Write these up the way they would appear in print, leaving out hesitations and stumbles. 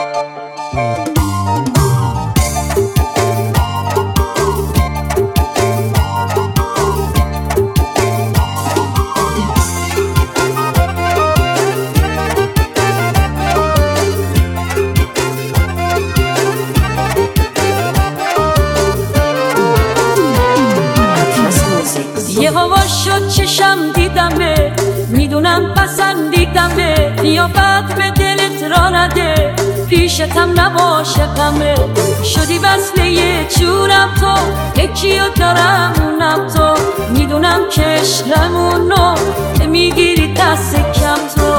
یه هوا شد چشم دیدمه، میدونم پسندیدمه، قیافت به دلت را نده، پیشتم نباشه غمه. شدی وصله جونم تو، یکیو دارم اونم تو، میدونم که عشقمونو میگیری دست کم تو.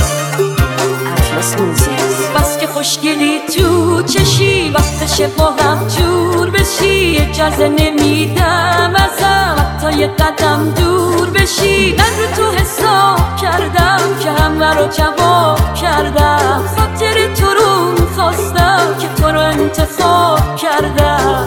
بس که خوشگلی تو چشی، وقتشه با هم جور بشی، اجازه نمیدم ازم حتی یه قدم دور بشی. من رو تو حساب کردم که همه رو جواب کردم، خاطر تو رو میخواستم که تو رو انتخاب کردم.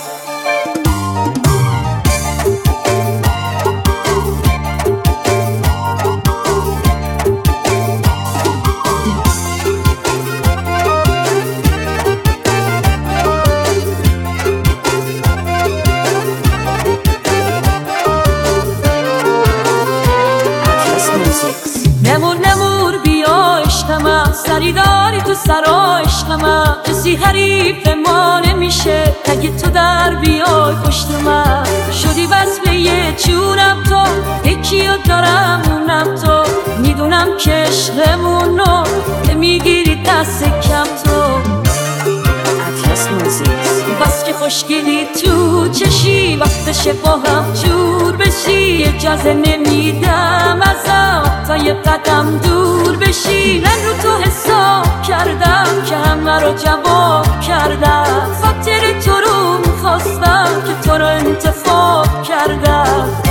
نمور بیا عشقم، سری داری تو سرا عشقم، کسی حریف ما نمیشه اگه تو در بیای پشت من. شدی وصله جونم تو، یکیو دارم اونم تو، میدونم که عشقمونو میگیری دست کم تو. بس که خوشگلی تو چشی، وقتشه با هم جور بشی، اجازه نمیدم ازم تا یه قدم دور بشی. من رو تو حساب کردم که همه رو جواب کردم، خاطر تو رو میخواستم که تو رو انتخاب کردم.